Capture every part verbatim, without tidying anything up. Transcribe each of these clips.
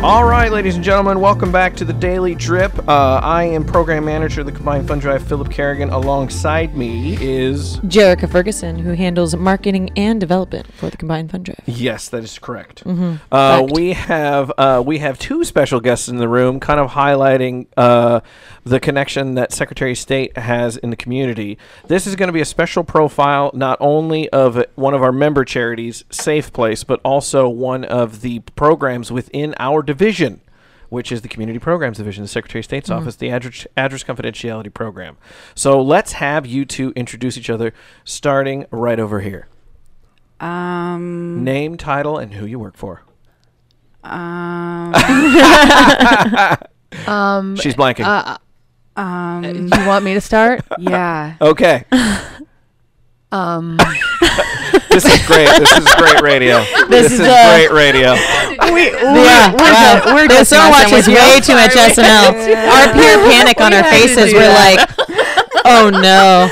All right, ladies and gentlemen, welcome back to the Daily Drip. Uh, I am Program Manager of the Combined Fund Drive, Philip Kerrigan. Alongside me is... Jerica Ferguson, who handles marketing and development for the Combined Fund Drive. Yes, that is correct. Mm-hmm. Uh, we have uh, we have two special guests in the room, kind of highlighting uh, the connection that Secretary of State has in the community. This is going to be a special profile, not only of one of our member charities, Safe Place, but also one of the programs within our division, which is the Community Programs Division, the Secretary of State's mm-hmm. office, the address, address Confidentiality Program. So let's have you two introduce each other, starting right over here. Um, Name, title, and who you work for. Um, um She's blanking. Uh, um, you want me to start? Yeah. Okay. Um, This is great. This is great radio. This, this is, is uh, great radio. We, yeah, we're, wow. we're, we're just watching way too much S N L. Our pure panic on our faces. We're like, oh no.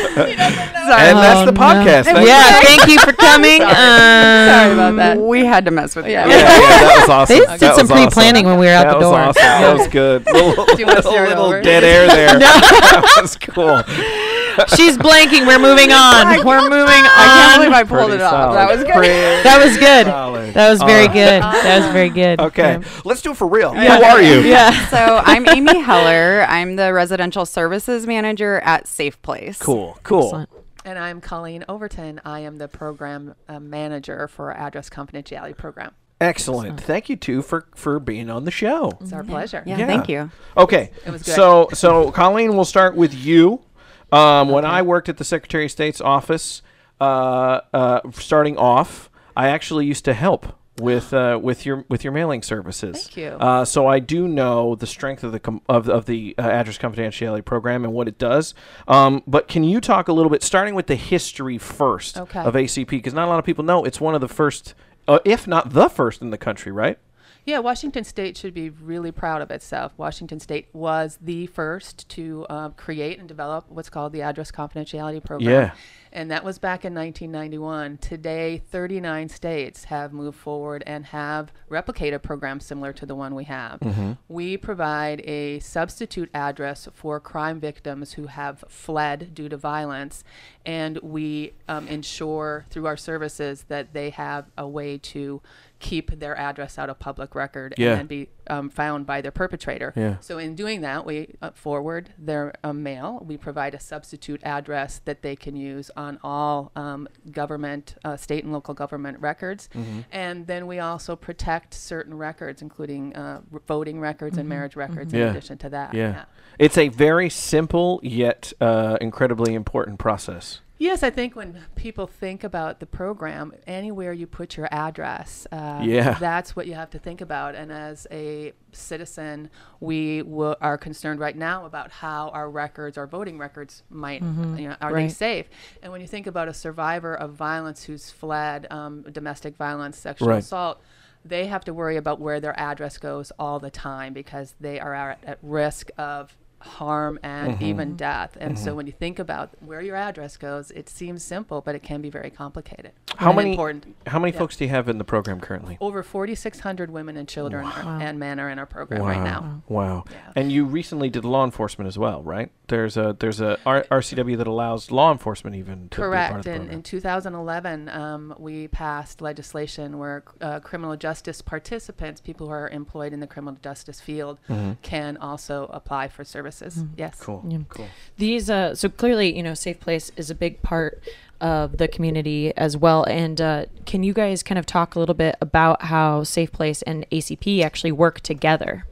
And that's oh, the podcast. No. Yeah, thank you for coming. Sorry. Um, Sorry about that. We had to mess with you. Yeah, yeah, that was awesome. They that did some pre-planning awesome. when we were out that the door. That was awesome. Yeah. That was good. Little, Do you want to start little over? dead air there. No. That was cool. She's blanking. We're moving on. We're moving on. I can't believe I pulled Pretty it off. solid. That was good. Pretty That was good. solid. That was very All right. good. That was very good. Okay, Yeah. let's do it for real. Yeah. Who are you? Yeah. So I'm Amy Heller. I'm the Residential Services Manager at Safe Place. Cool, cool. Excellent. and I'm Colleen Overton. I am the program uh, manager for our Address Confidentiality Program. Excellent. Thank you, two, for, for being on the show. It's our pleasure. Yeah, Yeah. thank you. Okay. It was good. So, so Colleen, we'll start with you. Um, when I worked at the Secretary of State's office, uh, uh, starting off, I actually used to help with uh, with your with your mailing services. Thank you. Uh, so I do know the strength of the com- of of the uh, Address Confidentiality Program and what it does. Um, but can you talk a little bit, starting with the history first Okay. of A C P, because not a lot of people know it's one of the first, uh, if not the first in the country, right? Yeah, Washington State should be really proud of itself. Washington State was the first to uh, create and develop what's called the Address Confidentiality Program. Yeah. And that was back in nineteen ninety-one. Today, thirty-nine states have moved forward and have replicated programs similar to the one we have. Mm-hmm. We provide a substitute address for crime victims who have fled due to violence, and we um, ensure through our services that they have a way to keep their address out of public record Yeah. and then be um, found by their perpetrator. Yeah. So in doing that, we uh, forward their uh, mail. We provide a substitute address that they can use on all um, government, uh, state and local government records. Mm-hmm. And then we also protect certain records, including uh, r- voting records and marriage records in Yeah. addition to that. Yeah. It's a very simple yet uh, incredibly important process. Yes, I think when people think about the program, anywhere you put your address, uh, Yeah. that's what you have to think about. And as a citizen, we w- are concerned right now about how our records, our voting records, might, you know, are they Right. safe? And when you think about a survivor of violence who's fled um, domestic violence, sexual Right. assault, they have to worry about where their address goes all the time because they are at, at risk of harm and Mm-hmm. even death. And so when you think about where your address goes, it seems simple, but it can be very complicated. How and many important. How many Yeah. folks do you have in the program currently? Over forty-six hundred women and children are, Wow. and men are in our program Wow. right now. Wow. Yeah. And you recently did law enforcement as well, right? There's a there's a R- RCW that allows law enforcement even to be part of Correct. the In, program. in two thousand eleven, um, we passed legislation where uh, criminal justice participants, people who are employed in the criminal justice field, can also apply for services. Yes. Cool. Yeah. Cool. These, uh, so clearly, you know, Safe Place is a big part of the community as well. And uh, can you guys kind of talk a little bit about how Safe Place and A C P actually work together?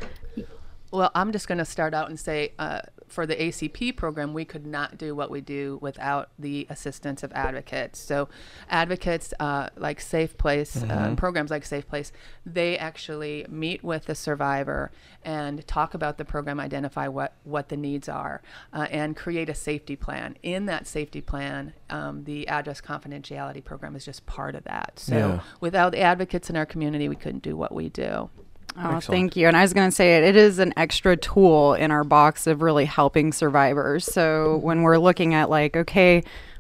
Well, I'm just going to start out and say uh, for the A C P program, we could not do what we do without the assistance of advocates. So advocates uh, like Safe Place, uh, programs like Safe Place, they actually meet with the survivor and talk about the program, identify what, what the needs are, uh, and create a safety plan. In that safety plan, um, the Address Confidentiality Program is just part of that. So Yeah. without the advocates in our community, we couldn't do what we do. Oh, Excellent. thank you. And I was going to say it, it is an extra tool in our box of really helping survivors. So when we're looking at like, okay,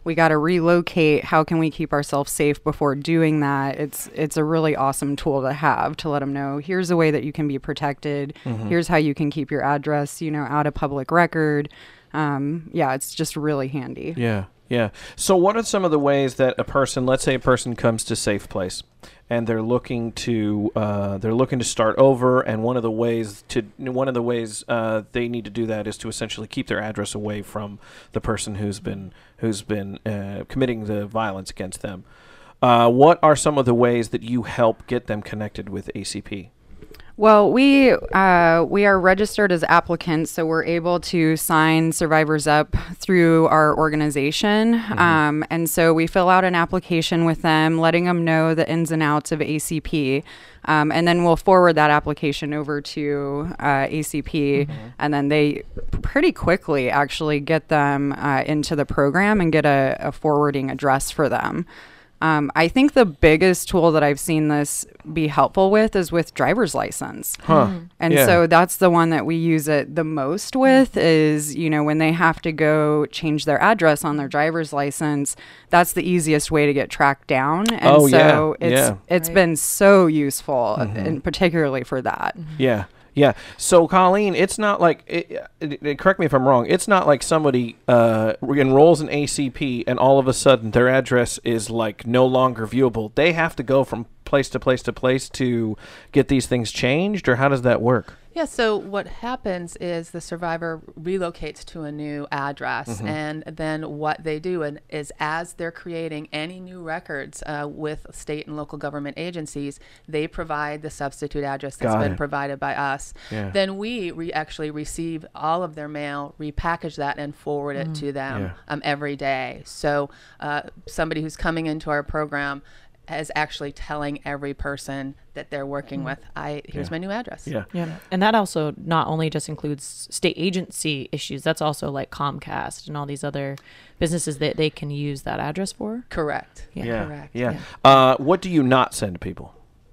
we got to relocate. How can we keep ourselves safe before doing that? It's it's a really awesome tool to have to let them know, here's a way that you can be protected. Mm-hmm. Here's how you can keep your address, you know, out of public record. Um, yeah, it's just really handy. Yeah, yeah. So what are some of the ways that a person, let's say a person comes to Safe Place and they're looking to uh, they're looking to start over, and one of the ways to one of the ways uh, they need to do that is to essentially keep their address away from the person who's been who's been uh, committing the violence against them. Uh, what are some of the ways that you help get them connected with A C P? Well, we uh, we are registered as applicants, so we're able to sign survivors up through our organization. Mm-hmm. Um, and so we fill out an application with them, letting them know the ins and outs of A C P. Um, and then we'll forward that application over to uh, A C P. Mm-hmm. And then they pretty quickly actually get them uh, into the program and get a, a forwarding address for them. Um, I think the biggest tool that I've seen this be helpful with is with driver's license. Huh. Mm-hmm. And yeah. so that's the one that we use it the most with is, you know, when they have to go change their address on their driver's license, that's the easiest way to get tracked down. And oh, so yeah. it's yeah. it's right. been so useful, mm-hmm. and particularly for that. Mm-hmm. Yeah. Yeah. So, Colleen, it's not like, it, it, it, correct me if I'm wrong, it's not like somebody uh, enrolls in A C P and all of a sudden their address is like no longer viewable. They have to go from place to place to place to get these things changed, or how does that work? Yeah, so what happens is the survivor relocates to a new address, mm-hmm. and then what they do and is as they're creating any new records uh, with state and local government agencies, they provide the substitute address that's Got been it. provided by us. Yeah. Then we re- actually receive all of their mail, repackage that, and forward it Mm. to them Yeah. um, every day. So uh, somebody who's coming into our program is actually telling every person that they're working with, I here's Yeah. my new address. Yeah. Yeah. And that also not only just includes state agency issues, that's also like Comcast and all these other businesses that they can use that address for. Correct. Yeah. Yeah. Correct. Yeah. Yeah. Uh, what do you not send to people?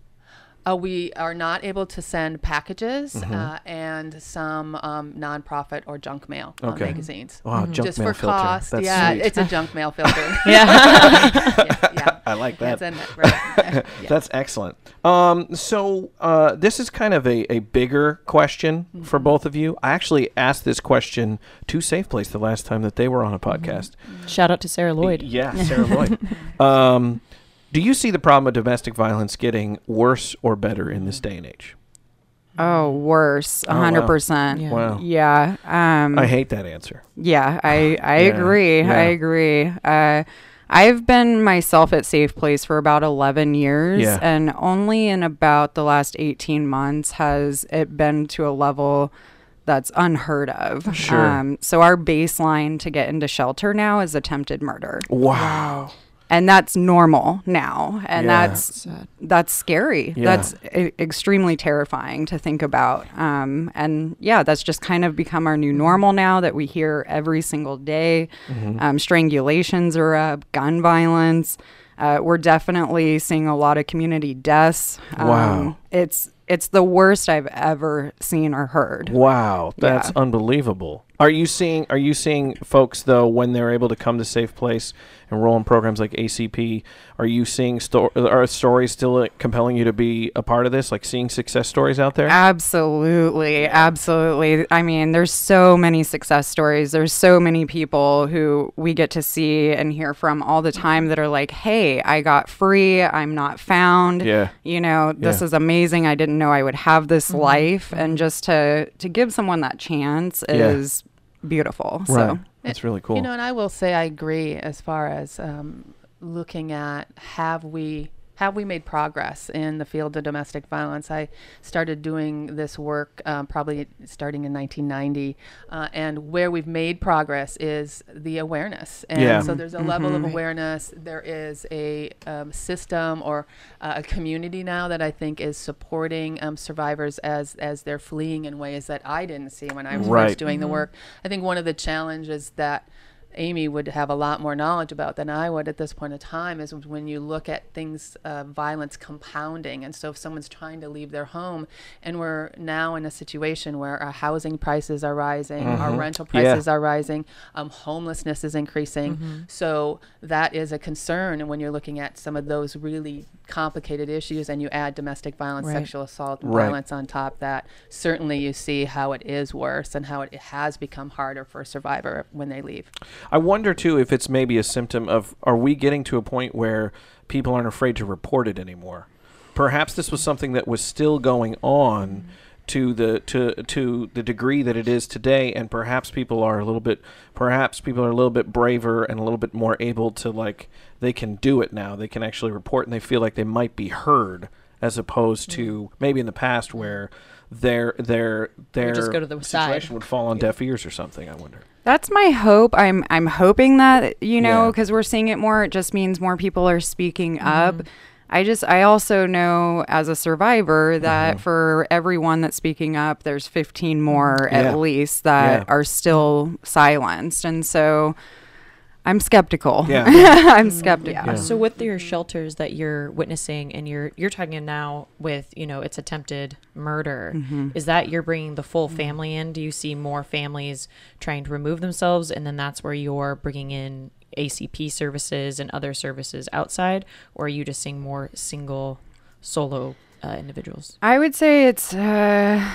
Uh, we are not able to send packages Mhm. uh, and some um, nonprofit or junk mail uh, Okay. magazines. Wow, Mhm. junk Just mail for filter. cost. That's yeah, sweet. it's a junk mail filter. Yeah. yeah, yeah. I like that. Can't send it, right. Yeah. That's excellent. Um, so uh, this is kind of a, a bigger question Mm-hmm. for both of you. I actually asked this question to Safe Place the last time that they were on a podcast. Shout out to Sarah Lloyd. Yeah, Sarah Lloyd. Um, do you see the problem of domestic violence getting worse or better in this day and age? Oh, worse, Oh, a wow. hundred percent. Yeah. Wow. Yeah. Um, I hate that answer. Yeah, I, I Yeah, agree. yeah. I agree. Uh, I've been myself at Safe Place for about eleven years, Yeah. and only in about the last eighteen months has it been to a level that's unheard of. Sure. Um, so our baseline to get into shelter now is attempted murder. Wow. And that's normal now. And Yeah. that's Sad. that's scary. Yeah. That's e- extremely terrifying to think about. Um, and yeah, that's just kind of become our new normal now that we hear every single day. Mhm. Um, strangulations are up, gun violence. Uh, we're definitely seeing a lot of community deaths. Um, Wow. It's it's the worst I've ever seen or heard. Wow, that's Yeah. unbelievable. Are you seeing are you seeing folks though when they're able to come to Safe Place, enroll in programs like A C P, are you seeing sto- are stories still uh, compelling you to be a part of this, like seeing success stories out there? Absolutely, absolutely. I mean, there's so many success stories. There's so many people who we get to see and hear from all the time that are like, "Hey, I got free. I'm not found. Yeah. You know, this Yeah. is amazing. I didn't know I would have this life." And just to to give someone that chance Yeah. is beautiful. Right. So That's really cool. You know, and I will say I agree as far as um, looking at have we have we made progress in the field of domestic violence. I started doing this work um, probably starting in nineteen ninety, uh, and where we've made progress is the awareness. And Yeah. so there's a level of Mhm. awareness. There is a um, system or uh, a community now that I think is supporting um, survivors as as they're fleeing in ways that I didn't see when I was Right. first doing the work. I think one of the challenges that Amy would have a lot more knowledge about than I would at this point in time, is when you look at things, uh, violence compounding. And so if someone's trying to leave their home, and we're now in a situation where our housing prices are rising, Mhm. our rental Yeah. prices are rising, um, homelessness is increasing. Mm-hmm. So that is a concern. And when you're looking at some of those really complicated issues, and you add domestic violence, Right. sexual assault, and Right. violence on top of that, certainly you see how it is worse and how it has become harder for a survivor when they leave. I wonder too if it's maybe a symptom of, are we getting to a point where people aren't afraid to report it anymore? Perhaps this was something that was still going on to the to to the degree that it is today, and perhaps people are a little bit perhaps people are a little bit braver and a little bit more able to, like, they can do it now. They can actually report, and they feel like they might be heard, as opposed to maybe in the past where their their their just go to the side. situation would fall on deaf ears or something. I wonder. That's my hope. I'm I'm hoping that, you know, Yeah. because we're seeing it more. It just means more people are speaking up. I just I also know as a survivor that for everyone that's speaking up, there's fifteen more Yeah. at least that Yeah. are still silenced, and so I'm skeptical. Yeah. I'm skeptical. Yeah. So with your shelters that you're witnessing, and you're you're talking now with, you know, it's attempted murder, is that you're bringing the full family in? Do you see more families trying to remove themselves, and then that's where you're bringing in A C P services and other services outside, or are you just seeing more single solo uh, individuals? I would say it's uh,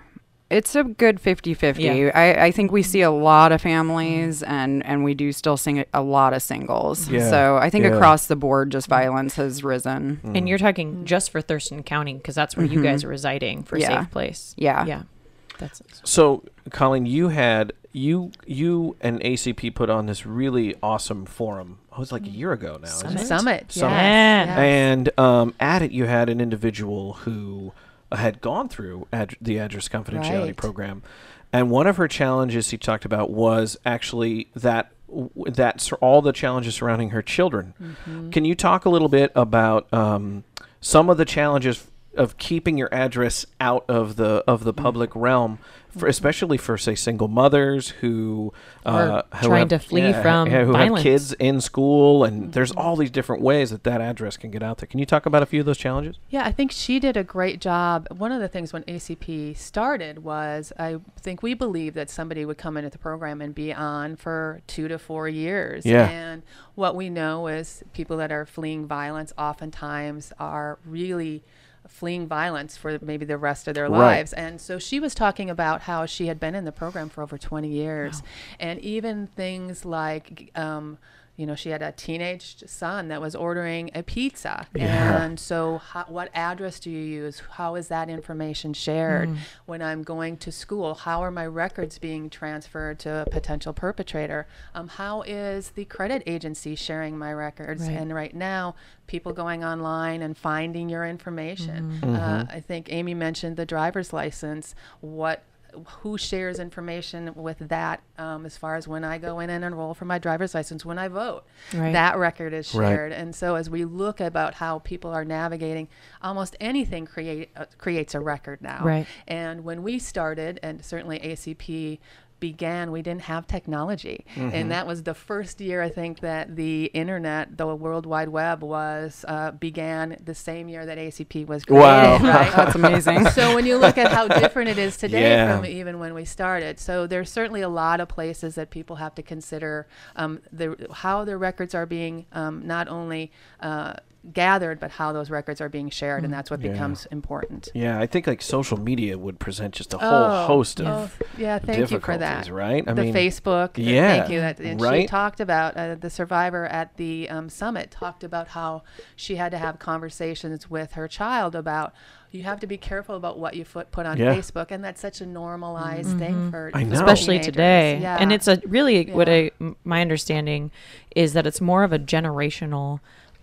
it's a good fifty-fifty. Yeah. I, I think we see a lot of families, and, and we do still see a lot of singles. Yeah. So I think Yeah. across the board, just violence has risen. And you're talking just for Thurston County, because that's where you guys are residing for Yeah. Safe Place. Yeah. Yeah. That's So, Colleen, you had you you and A C P put on this really awesome forum. Oh, it was like a year ago now. isn't Summit. it? Summit. Summit. Yes, yes. And um, at it, you had an individual who had gone through ad- the address confidentiality Right. program, and one of her challenges he talked about was actually that w- that sur- all the challenges surrounding her children. Mm-hmm. Can you talk a little bit about um, some of the challenges of keeping your address out of the of the public realm, for, especially for, say, single mothers who uh, Or who trying have- to flee yeah, from yeah, who violence. have kids in school, and there's all these different ways that that address can get out there. Can you talk about a few of those challenges? Yeah, I think she did a great job. One of the things when A C P started was, I think we believed that somebody would come into the program and be on for two to four years. Yeah. And what we know is people that are fleeing violence oftentimes are really fleeing violence for maybe the rest of their Right. lives. And so she was talking about how she had been in the program for over twenty years. And even things like, um, you know, she had a teenage son that was ordering a pizza. Yeah. And so how, what address do you use? How is that information shared? When I'm going to school, how are my records being transferred to a potential perpetrator? Um, how is the credit agency sharing my records? Right. And right now, people going online and finding your information. Uh, I think Amy mentioned the driver's license. What who shares information with that, um, as far as when I go in and enroll for my driver's license, when I vote, Right. that record is Right. shared. And so as we look about how people are navigating, almost anything create uh, creates a record now. Right. And when we started, and certainly A C P began, we didn't have technology. And that was the first year, I think, that the internet, the World Wide Web, was uh, began the same year that A C P was created. Wow. Right? That's amazing. So when you look at how different it is today Yeah. from even when we started, so there's certainly a lot of places that people have to consider um, the, how their records are being um, not only uh, gathered, but how those records are being shared, and that's what Yeah. becomes important. Yeah, I think like social media would present just a whole Oh, host of oh, yeah, thank you for that. difficulties, right? I the mean, Facebook, uh, yeah, thank you. That, and she right? talked about uh, the survivor at the um, summit talked about how she had to have conversations with her child about, you have to be careful about what you put put on Yeah. Facebook, and that's such a normalized thing for I know. especially teenagers. today. Yeah. And it's a really what Yeah. I m- my understanding is that it's more of a generational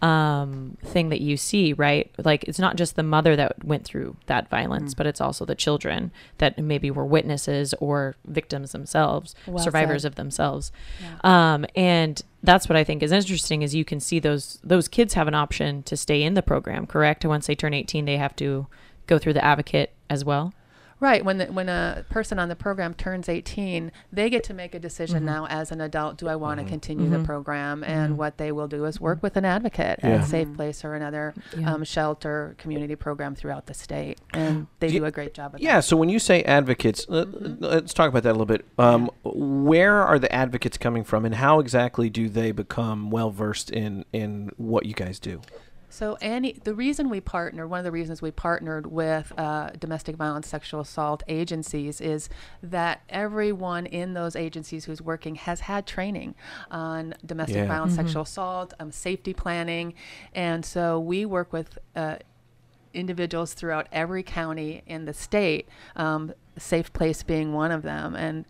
um thing that you see, right? Like it's not just the mother that went through that violence, but it's also the children that maybe were witnesses or victims themselves, Well survivors said. of themselves. Um and that's what I think is interesting, is you can see those those kids have an option to stay in the program, correct? And once they turn eighteen, they have to go through the advocate as well. Right. When the, when a person on the program turns eighteen, they get to make a decision Mhm. now as an adult. Do I want to Mhm. continue Mhm. the program? And Mhm. what they will do is work with an advocate Yeah. at Safe Mhm. Place or another Yeah. um, shelter community program throughout the state, and they Do- do a great job of Yeah, that. so when you say advocates, uh, Mhm. let's talk about that a little bit. Um, Where are the advocates coming from, and how exactly do they become well versed in in what you guys do? So Annie, the reason we partner, one of the reasons we partnered with uh, domestic violence, sexual assault agencies is that everyone in those agencies who's working has had training on domestic Yeah. violence, Mhm. sexual assault, um, safety planning. And so we work with uh, individuals throughout every county in the state, um, Safe Place being one of them. And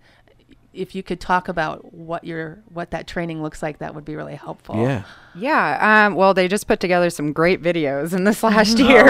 if you could talk about what your what that training looks like, that would be really helpful. Yeah. Yeah. Um, well, they just put together some great videos in this last year.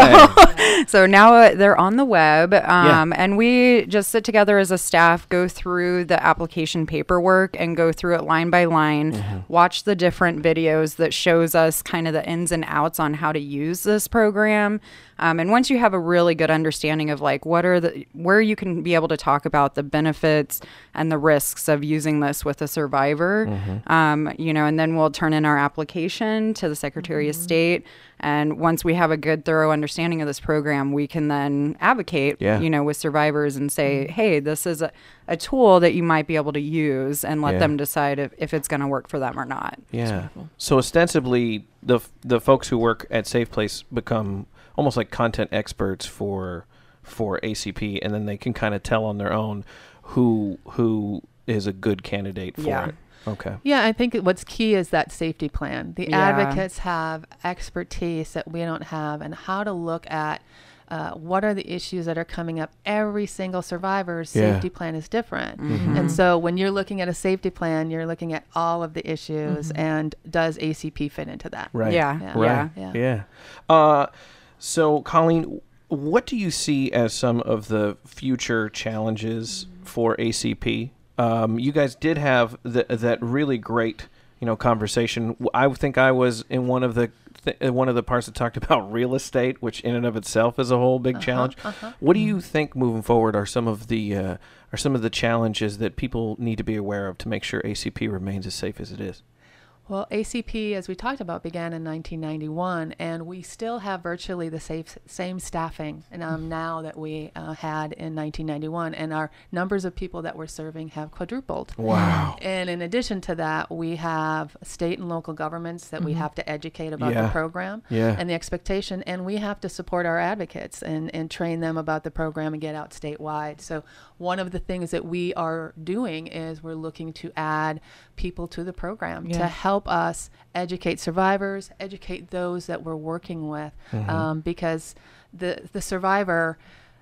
right. So, so now uh, they're on the web. Um, And we just sit together as a staff, go through the application paperwork and go through it line by line, Mm-hmm. watch the different videos that shows us kind of the ins and outs on how to use this program. Um, and once you have a really good understanding of like what are the where you can be able to talk about the benefits and the risks of using this with a survivor, Mm-hmm. um, you know, and then we'll turn in our application to the Secretary of State. And once we have a good, thorough understanding of this program, we can then advocate, Yeah. you know, with survivors and say, hey, this is a, a tool that you might be able to use, and let Yeah. them decide if, if it's going to work for them or not. Yeah. wonderful. So ostensibly, the f- the folks who work at Safe Place become almost like content experts for for A C P, and then they can kind of tell on their own who who is a good candidate for Yeah. it. Okay. Yeah, I think what's key is that safety plan. The Yeah. advocates have expertise that we don't have, and how to look at uh, what are the issues that are coming up. Every single survivor's Yeah. safety plan is different. Mhm. And so when you're looking at a safety plan, you're looking at all of the issues, Mhm. and does A C P fit into that? Right. Yeah. Yeah. Right. Yeah. Yeah. Yeah. Uh, so, Colleen, what do you see as some of the future challenges for A C P? Um, you guys did have th- that really great, you know, conversation. W- I think I was in one of the th- uh, one of the parts that talked about real estate, which in and of itself is a whole big Uh-huh, challenge. uh-huh. What do you think moving forward are some of the uh, are some of the challenges that people need to be aware of to make sure A C P remains as safe as it is? Well, A C P, as we talked about, began in nineteen ninety-one, and we still have virtually the safe, same staffing and, um, now that we uh, had in nineteen ninety-one, and our numbers of people that we're serving have quadrupled. Wow. And in addition to that, we have state and local governments that we Mhm. have to educate about Yeah. the program Yeah. and the expectation, and we have to support our advocates and, and train them about the program and get out statewide. So one of the things that we are doing is we're looking to add people to the program Yeah. to help us educate survivors, educate those that we're working with, Mhm. um, because the the survivor,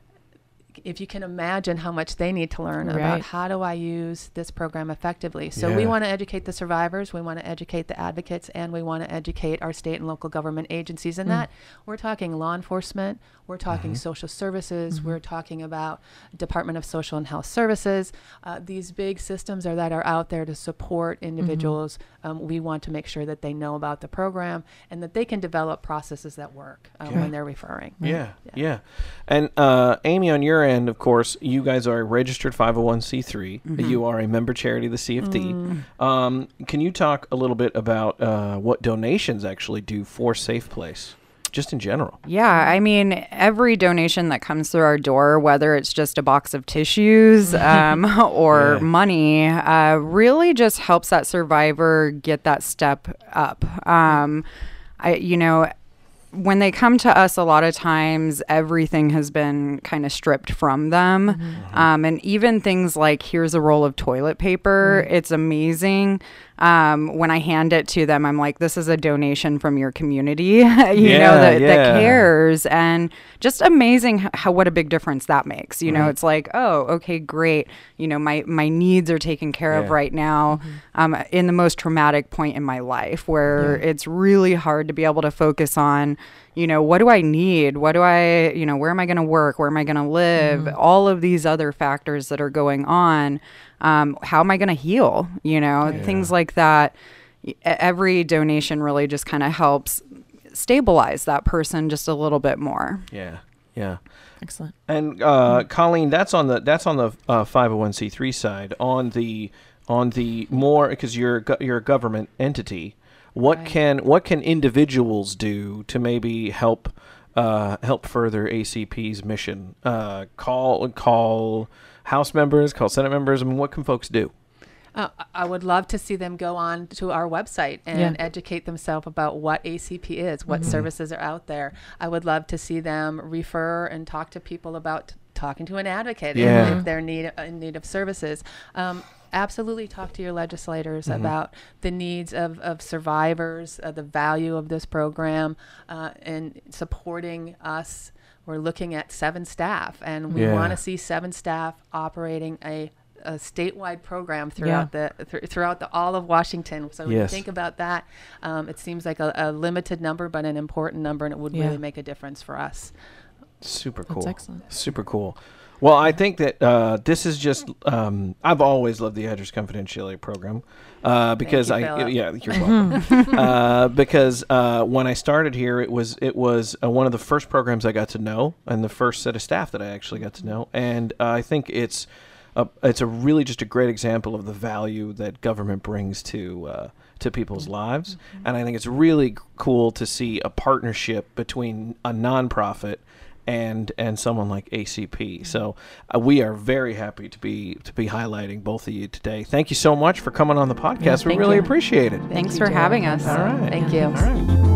if you can imagine how much they need to learn about Right. how do I use this program effectively. So we Yeah. want to educate the survivors, we want to educate the advocates, and we want to educate our state and local government agencies. And Mm. that we're talking law enforcement, we're talking Mhm. social services, Mhm. we're talking about Department of Social and Health Services. Uh, these big systems are that are out there to support individuals. Um, we want to make sure that they know about the program and that they can develop processes that work um, Yeah. when they're referring. Yeah, Yeah. yeah. And uh, Amy, on your end, of course, you guys are a registered five oh one c three. Mhm. You are a member charity of the C F D. Mm. Um, can you talk a little bit about uh, what donations actually do for Safe Place, just in general? Yeah, I mean, every donation that comes through our door, whether it's just a box of tissues um, or Yeah. money, uh, really just helps that survivor get that step up. Um, I, you know, when they come to us, a lot of times everything has been kind of stripped from them. Um, and even things like, here's a roll of toilet paper, it's amazing. Um, when I hand it to them, I'm like, this is a donation from your community, you Yeah, know, that, yeah. that cares. And just amazing h- how, what a big difference that makes. You know, Right. it's like, oh, okay, great. You know, my, my needs are taken care of Yeah. right now um, in the most traumatic point in my life, where Yeah. it's really hard to be able to focus on, you know, what do I need? What do I, you know, where am I going to work? Where am I going to live? Mhm. All of these other factors that are going on. Um, how am I going to heal? You know, Yeah. things like that. Y- e- Every donation really just kind of helps stabilize that person just a little bit more. Yeah, yeah. Excellent. And uh, Colleen, that's on the that's on the uh, five oh one c three side. On the on the more, because you're go- you're a government entity. What Right. can what can individuals do to maybe help uh, help further A C P's mission? Uh, call call House members, call Senate members. I mean, what can folks do? Uh, I would love to see them go on to our website and Yeah. educate themselves about what A C P is, what services are out there. I would love to see them refer and talk to people about talking to an advocate if- Yeah. if they're need, in need of services. Um, absolutely talk to your legislators about the needs of, of survivors, uh, the value of this program, uh, and supporting us. We're looking at seven staff, and we Yeah. want to see seven staff operating a a statewide program throughout the th- throughout the all of Washington. So when Yes. you think about that, um, it seems like a, a limited number, but an important number, and it would Yeah. really make a difference for us. Super That's cool. excellent. Super cool. Well, I think that uh, this is just. Um, I've always loved the Address Confidentiality Program uh, because you, I. Philip. Yeah, you're welcome. uh, because uh, when I started here, it was it was uh, one of the first programs I got to know, and the first set of staff that I actually got to know, and uh, I think it's. Uh, it's a really just a great example of the value that government brings to uh, to people's lives, and I think it's really c- cool to see a partnership between a nonprofit and and someone like A C P. So uh, we are very happy to be to be highlighting both of you today. Thank you so much for coming on the podcast. we thank really you. appreciate it. Thanks you, for Joe. having us. All right. Thank you. All right.